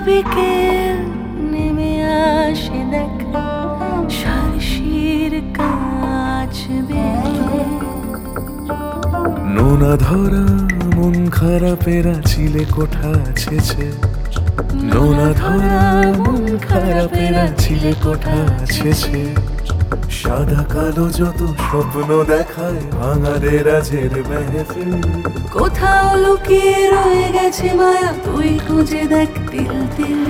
বিকেল নেমে আসে দেখ সারসির কাছ বেয়ে। নোনা ধরা মন খারাপেরা চিলে কোঠা ছেছে, নোনা ধরা মন খারাপেরা চিলে কোঠা ছেছে। সাদা কালো যত স্বপ্ন দেখায় ভাঙারে রাজের মেহফিল, কোথাও লুকিয়ে রয়ে গেছে মায়া, তুই খুঁজে দেখ তিল তিল।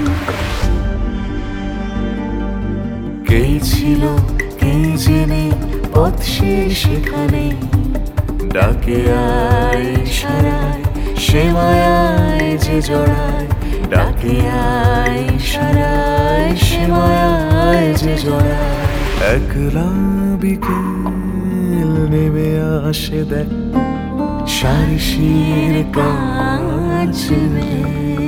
কে ছিল কে জেনে পথ সেখানে, ডাকে আয় সারায় সে মায়ায় যে জড়ায়, ডাকে আয় সারায় সে মায়ায় যে জড়ায়। একলা বিকেল নেমে আসে দেখ সারসির কাছ বেয়ে।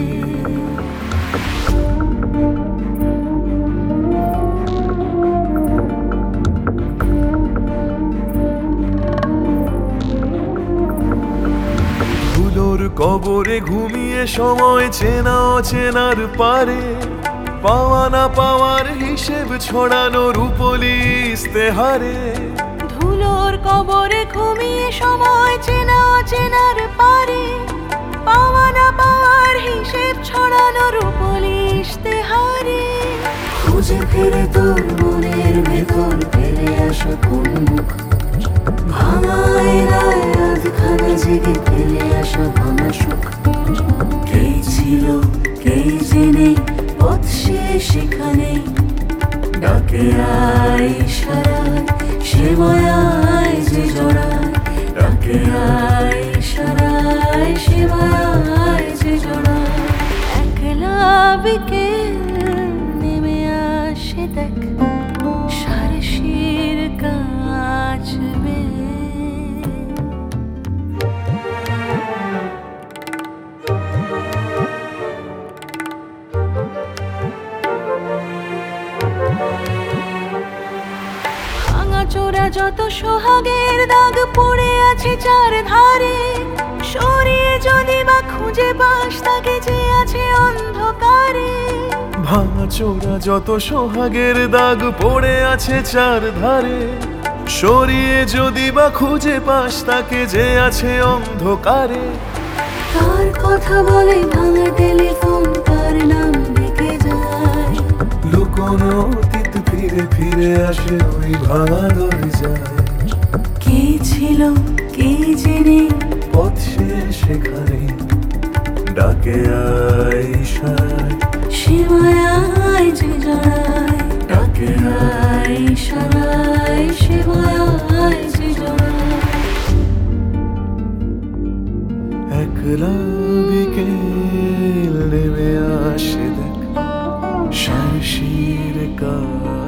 ধুলোর কবরে ঘুমিয়ে সময় চেনা অচেনার পারে, পাওয়া না পাওয়ার হিসেব ছড়ানো রূপলি ইস্তেহারে। ধুলোর কবরে ঘুমিয়ে সময় চেনা অচেনার পারে, পাওয়া না পাওয়ার হিসেব ছড়ানো রূপলি ইশতেহারে। খুঁজে ফিরে তোর মনের ভেতর ফেলে আসা কোন মুখ, ভাঙায় রায় আধখানা জেগে ফেলে আসা ভাঙা সুখ। কে ছিল কে জেনে পথ সেখানে, ডাকে আয় সারায় সে মায়ায় যে জড়ায়, ডাকে আয় সারায় সে মায়ায় যে জড়ায়। একলা বিকেল নেমে আসে দেখ সারসির কাছ বেয়ে। ভাঙাচোরা যত সোহাগের দাগ পড়ে আছে চার ধারে, সরিয়ে যদি বা খুঁজে পাস তাকে যে আছে অন্ধকারে। ভাঙাচোরা যত সোহাগের দাগ পড়ে আছে চার ধারে, সরিয়ে যদি বা খুঁজে পাস তাকে যে আছে অন্ধকারে। তার কথা বলে ভাঙা টেলিফোন, তার নাম ডেকে যায়। লুকোনো অতীত ফিরে ফিরে আসে ওই ভাঙা দরজায়। কে ছিল কে জেনে পথ সেখানে, ডাকে আয় সারায় সে মায়ায় যে জড়ায়, ডাকে আয় সারায় সে মায়ায় যে জড়ায়। একলা বিকেল নেমে আসে দেখ সারসির কাছ